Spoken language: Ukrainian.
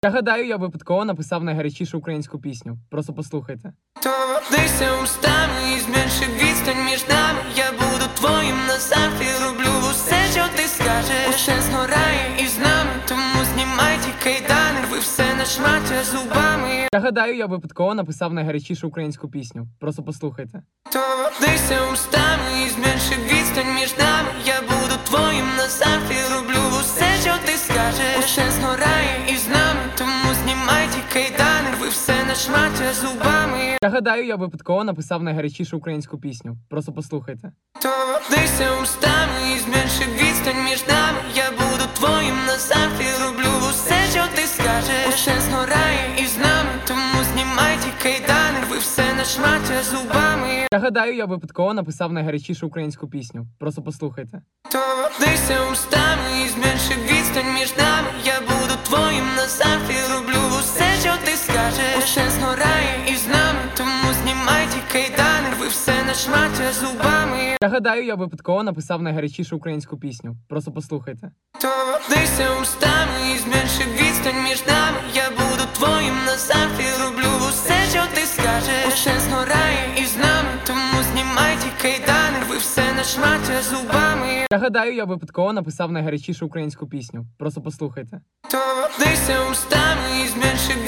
Я гадаю, я випадково написав найгарячішу українську пісню. Просто послухайте. Торкнися устами і зменши відстань між нами. Я буду твоїм назавжди, роблю усе, що ти скажеш. Усе згорає із нами, тому знімай ті кайдани, рви все на шмаття зубами. Я гадаю, я випадково написав найгарячішу українську пісню. Просто послухайте. Торкнися устами і зменши відстань між нами. Я буду твоїм назавжди, роблю усе, що ти скажеш. Усе згорає із нами, тому знімай ті кайдани, рви все на шмаття зубами. Я гадаю, я випадково написав найгарячішу українську пісню. Просто послухайте. Торкнися устами і зменши відстань між нами. Я буду твоїм назавжди, роблю усе, що ти скажеш. Усе згорає із нами, тому знімай ті кайдани, рви все на шмаття зубами. Я гадаю, я випадково написав найгарячішу українську пісню. Просто послухайте. Торкнися устами і зменши відстань між нами. Я буду твоїм назавжди, роблю усе, що ти скажеш. Усе згорає із нами, тому знімай ті кайдани, рви все на шмаття зубами. Я гадаю, я випадково написав найгарячішу українську пісню. Просто послухайте. Торкнися устами і зменши відстань між нами. Я буду твоїм назавжди, роблю усе, що ти скажеш. Усе згорає із нами, тому знімай ті кайдани, рви все на шмаття зубами. Я гадаю, я випадково написав найгарячішу українську пісню. Просто послухайте. Торкнися устами і зменши